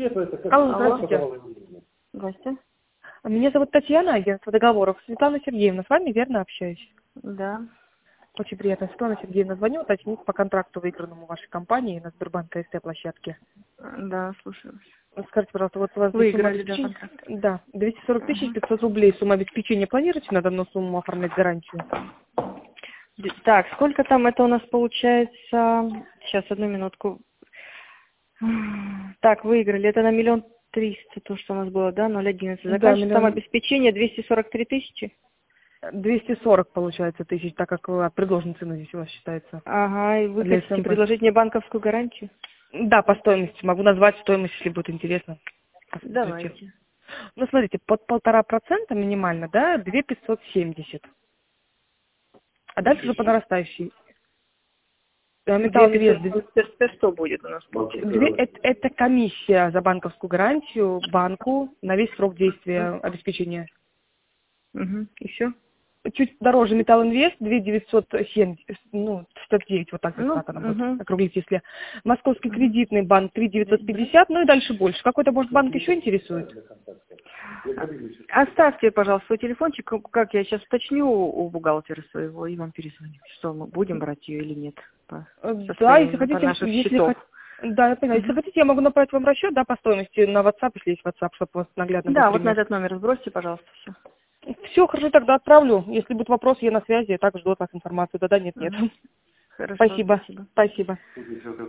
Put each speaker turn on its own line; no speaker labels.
Алло, здравствуйте.
Здрасте.
Меня зовут Татьяна, агентство договоров. Светлана Сергеевна, с вами верно общаюсь?
Да.
Очень приятно. Светлана Сергеевна, звоню уточнить по контракту, выигранному вашей компании на Сбербанк КСТ площадке.
Да, слушаю.
Скажите, пожалуйста, вот у вас
Выиграли, да, контракт.
Да, 240 500 рублей сумма обеспечения. Планируете на данную сумму оформлять гарантию?
Так, сколько там это у нас получается? Сейчас, одну минутку. Так, выиграли. Это на 1 300 000, то, что у нас было, да, 0,11.
Да,
Заканчивается там обеспечение 243 000.
240, получается, тысяч, так как предложенная цена здесь у вас считается.
Ага, и вы
Для
хотите
СМБ.
предложить мне банковскую гарантию?
Да, по стоимости. Могу назвать стоимость, если будет интересно.
Давайте.
Ну, смотрите, под 1,5% минимально, да, 2570. А дальше уже по нарастающей. Металл инвест.
Что будет у нас получается?
Это комиссия за банковскую гарантию банку на весь срок действия обеспечения.
Угу. И все?
Чуть дороже Металл Инвест, 2970, 69, вот так зарплата нам будет, округлить, если. Московский кредитный банк 3950, ну и дальше больше. Какой-то, может, банк еще интересует?
Оставьте, пожалуйста, свой телефончик, как я сейчас уточню у бухгалтера своего, и вам перезвоню, что мы будем брать ее или нет.
Да, если хотите, да, я поняла. Если хотите, я могу направить вам расчет, да, по стоимости на WhatsApp, если есть WhatsApp, чтобы у вас наглядно был
Да, вот
пример.
на этот номер сбросьте, пожалуйста, все.
Все, хорошо, тогда отправлю. Если будут вопросы, я на связи, я также жду от вас информацию. Да, нет.
Хорошо,
Спасибо.
спасибо.
Спасибо.